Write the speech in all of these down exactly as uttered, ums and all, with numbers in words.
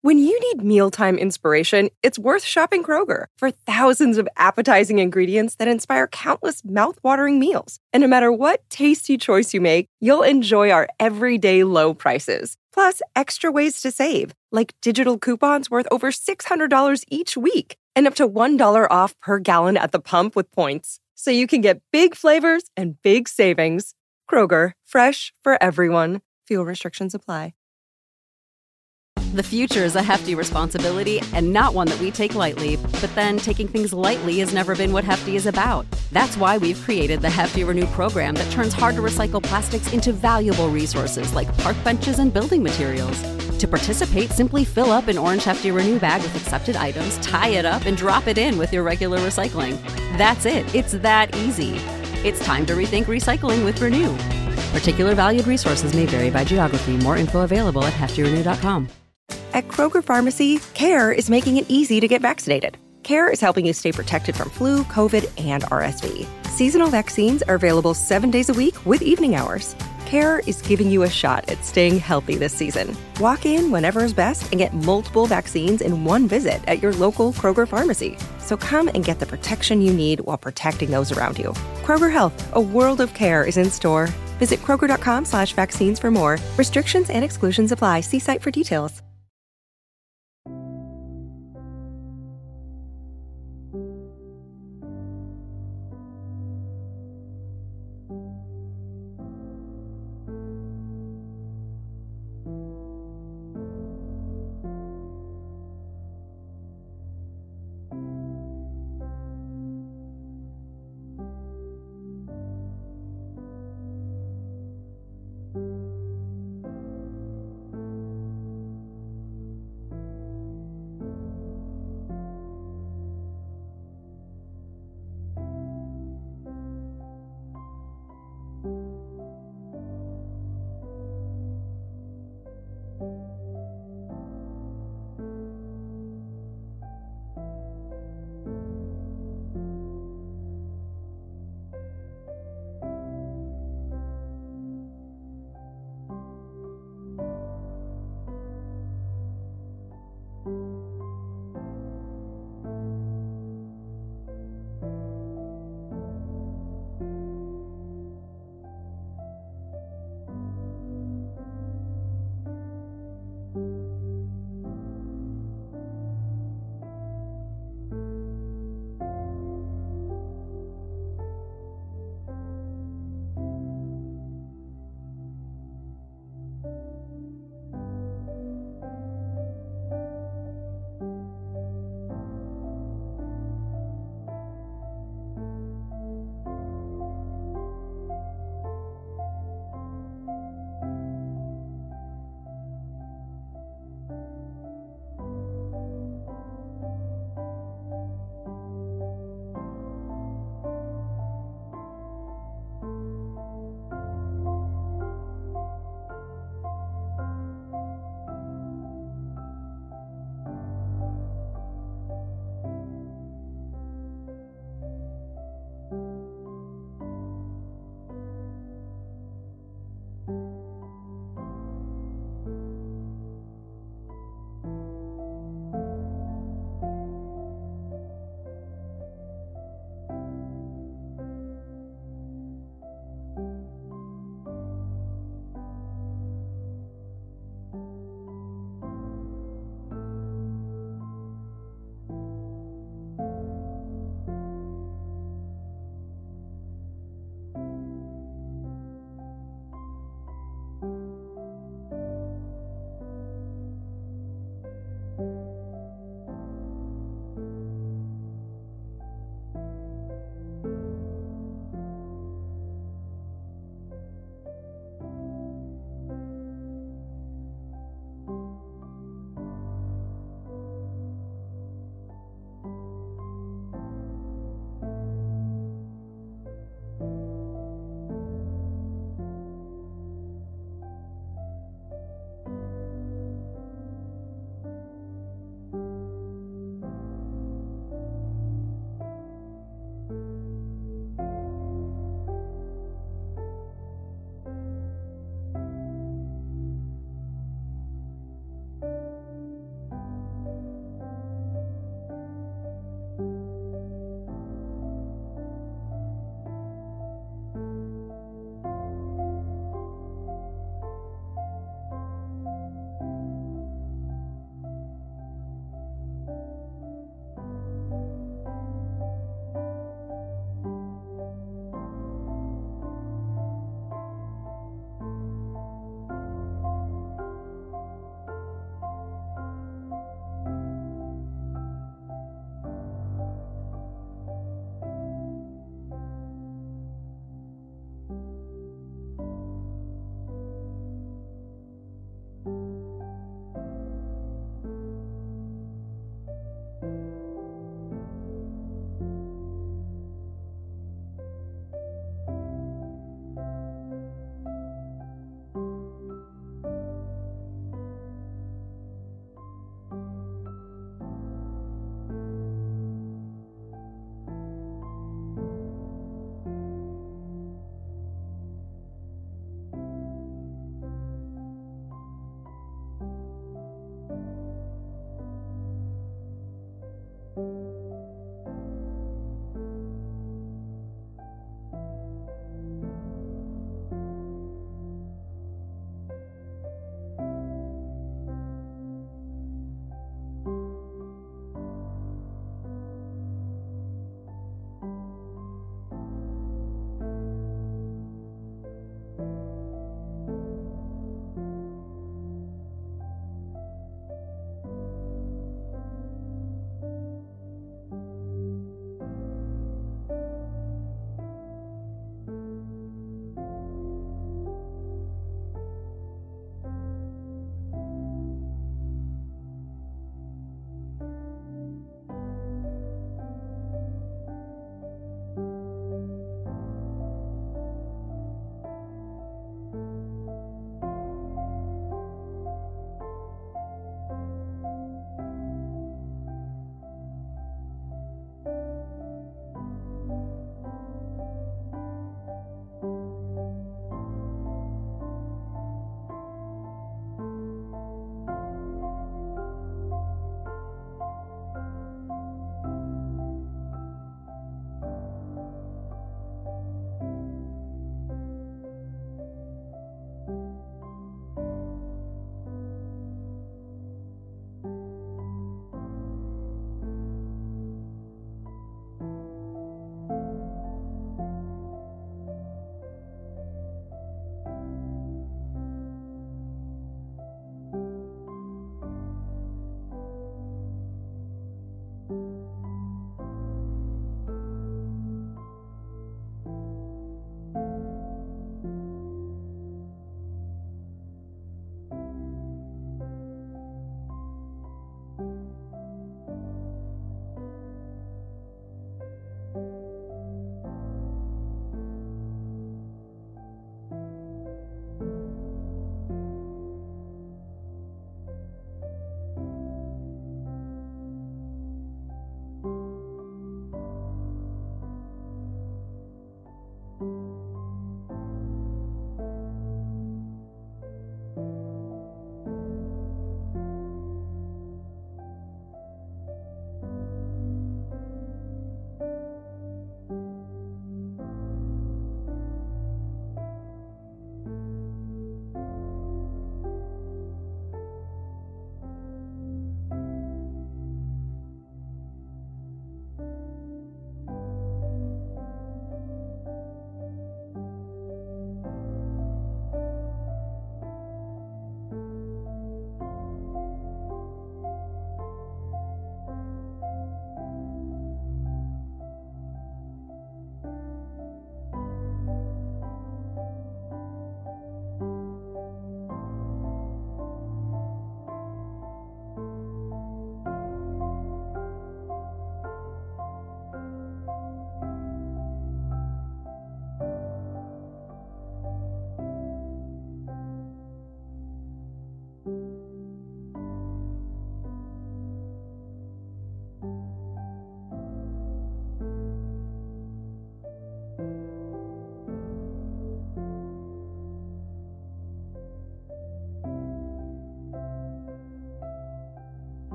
When you need mealtime inspiration, it's worth shopping Kroger for thousands of appetizing ingredients that inspire countless mouth-watering meals. And no matter what tasty choice you make, you'll enjoy our everyday low prices. Plus, extra ways to save, like digital coupons worth over six hundred dollars each week and up to one dollar off per gallon at the pump with points. So you can get big flavors and big savings. Kroger, fresh for everyone. Fuel restrictions apply. The future is a hefty responsibility and not one that we take lightly. But then taking things lightly has never been what Hefty is about. That's why we've created the Hefty Renew program that turns hard-to-recycle plastics into valuable resources like park benches and building materials. To participate, simply fill up an orange Hefty Renew bag with accepted items, tie it up, and drop it in with your regular recycling. That's it. It's that easy. It's time to rethink recycling with Renew. Particular valued resources may vary by geography. More info available at hefty renew dot com. At Kroger Pharmacy, CARE is making it easy to get vaccinated. CARE is helping you stay protected from flu, COVID, and R S V. Seasonal vaccines are available seven days a week with evening hours. CARE is giving you a shot at staying healthy this season. Walk in whenever is best and get multiple vaccines in one visit at your local Kroger Pharmacy. So come and get the protection you need while protecting those around you. Kroger Health, a world of care is in store. Visit Kroger.com slash vaccines for more. Restrictions and exclusions apply. See site for details.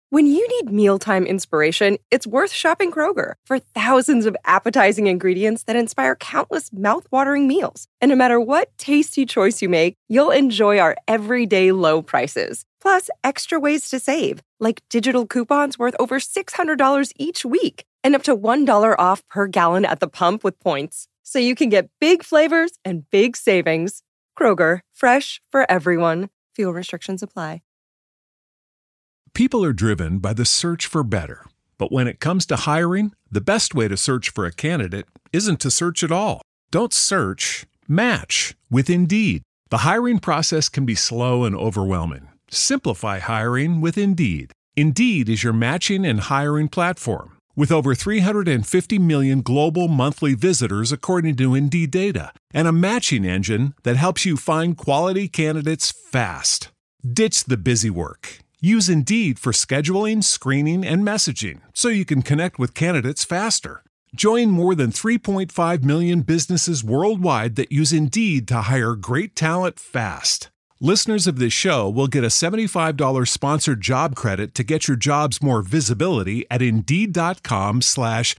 When you need mealtime inspiration, it's worth shopping Kroger for thousands of appetizing ingredients that inspire countless mouthwatering meals. And no matter what tasty choice you make, you'll enjoy our everyday low prices. Plus, extra ways to save, like digital coupons worth over six hundred dollars each week and up to one dollar off per gallon at the pump with points. So you can get big flavors and big savings. Kroger, fresh for everyone. Fuel restrictions apply. People are driven by the search for better. But when it comes to hiring, the best way to search for a candidate isn't to search at all. Don't search, match with Indeed. The hiring process can be slow and overwhelming. Simplify hiring with Indeed. Indeed is your matching and hiring platform. With over three hundred fifty million global monthly visitors according to Indeed data, and a matching engine that helps you find quality candidates fast. Ditch the busy work. Use Indeed for scheduling, screening, and messaging so you can connect with candidates faster. Join more than three point five million businesses worldwide that use Indeed to hire great talent fast. Listeners of this show will get a seventy-five dollars sponsored job credit to get your jobs more visibility at Indeed.com slash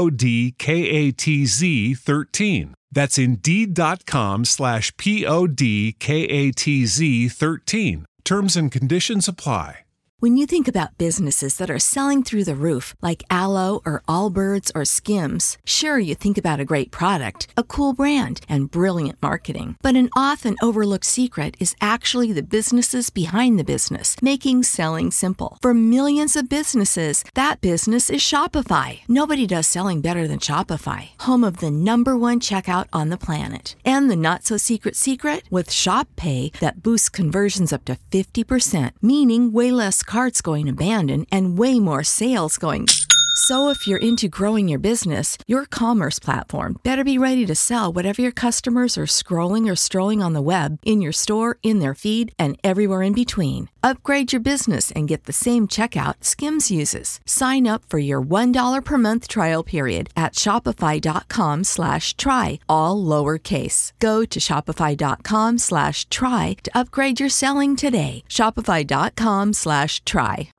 P-O-D-K-A-T-Z 13. That's Indeed.com slash P-O-D-K-A-T-Z 13. Terms and conditions apply. When you think about businesses that are selling through the roof, like Aloe or Allbirds or Skims, sure, you think about a great product, a cool brand, and brilliant marketing. But an often overlooked secret is actually the businesses behind the business, making selling simple. For millions of businesses, that business is Shopify. Nobody does selling better than Shopify, home of the number one checkout on the planet. And the not-so-secret secret? With Shop Pay that boosts conversions up to fifty percent, meaning way less carts going abandoned and way more sales going. So if you're into growing your business, your commerce platform better be ready to sell whatever your customers are scrolling or strolling on the web, in your store, in their feed, and everywhere in between. Upgrade your business and get the same checkout Skims uses. Sign up for your one dollar per month trial period at shopify.com slash try, all lowercase. Go to shopify.com slash try to upgrade your selling today. Shopify.com slash try.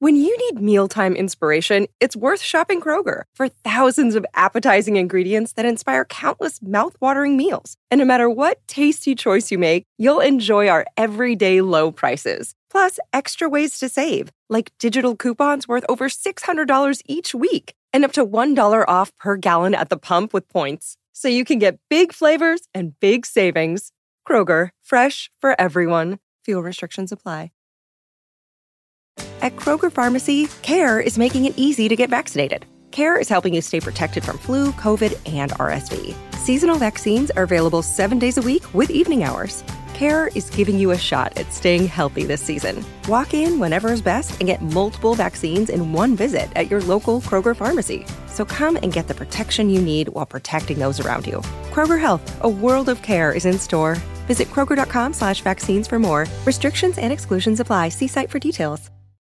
When you need mealtime inspiration, it's worth shopping Kroger for thousands of appetizing ingredients that inspire countless mouth-watering meals. And no matter what tasty choice you make, you'll enjoy our everyday low prices. Plus, extra ways to save, like digital coupons worth over six hundred dollars each week and up to one dollar off per gallon at the pump with points. So you can get big flavors and big savings. Kroger, fresh for everyone. Fuel restrictions apply. At Kroger Pharmacy, CARE is making it easy to get vaccinated. CARE is helping you stay protected from flu, COVID, and R S V. Seasonal vaccines are available seven days a week with evening hours. CARE is giving you a shot at staying healthy this season. Walk in whenever is best and get multiple vaccines in one visit at your local Kroger Pharmacy. So come and get the protection you need while protecting those around you. Kroger Health, a world of care, is in store. Visit Kroger.com slash vaccines for more. Restrictions and exclusions apply. See site for details.